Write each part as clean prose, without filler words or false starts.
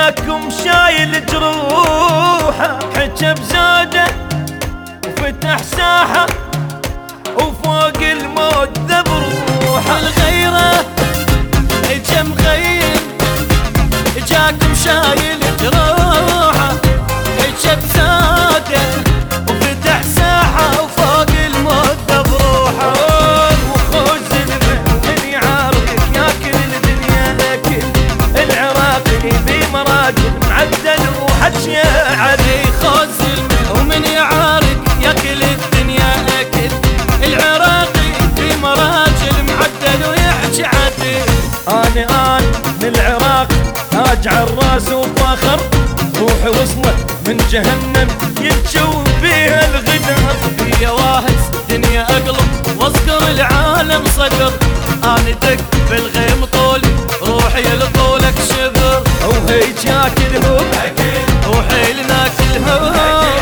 جاكم شايل جروحه، حجب زاده وفتح ساحه وفوق الموت ذب روحه. الغيرة اجا مغير، جاكم شايل جروحه، حجب زاده وفتح ساحه وفوق الموت ذب روحه. وخوز من يعارك ياكل الدنيا اكل، العراقي بمراجل معدل وحجي عدي. خوز ومن يعارك ياكل الدنيا اكل، العراقي في مراجل معدل ويحجي عدل. انا من العراق تاج عالراس وفخر، روحي وصلت من جهنم يتشوف فيها الغدر. يا واهس دنيا اقلب واذكر العالم صدر، انا دق بالغيم طولي روحي لطولك شبر. وهيج ياكلهم روحي لناكلهم.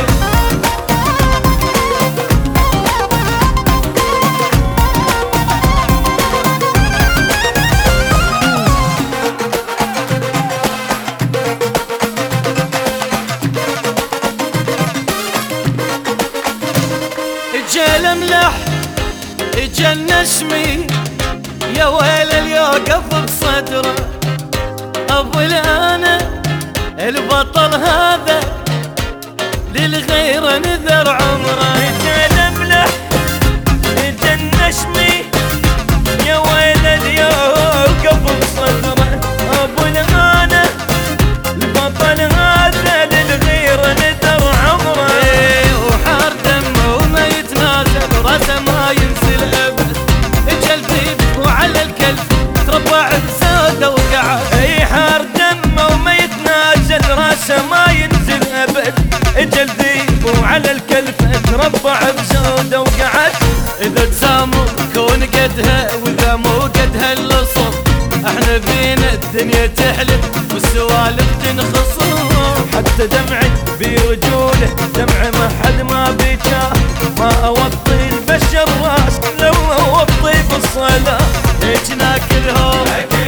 اجا الملح اجا النشمي، يا ويل اللي يوقف بصدره. ابو الانا البطل هذا للغير نذر عمره. اجا الملح اجا النشمي، يا ويل اللي يوقف بصدره. ابو الانا البطل هذا للغير نذر عمره. وحار دمه وما يتنازل، راسه ما ينزل ابد. اجا الذيب وعلى الكلب تربع بزوده وقعد. اي حار دمه وما يتنازل، راسه ما ينزل ابد. اجا الذيب وعلى الكلف تربع بزوده وقعد. اذا تسامر كون قدها واذا مو قدها اللصم، احنا فينا الدنيا تحلف والسوالف تنخصم. حتى دمعي برجوله دمع ما حد ما بيجاه، ما اوطي البشر راس لو اوطي بالصلاه. هيج ناكلهم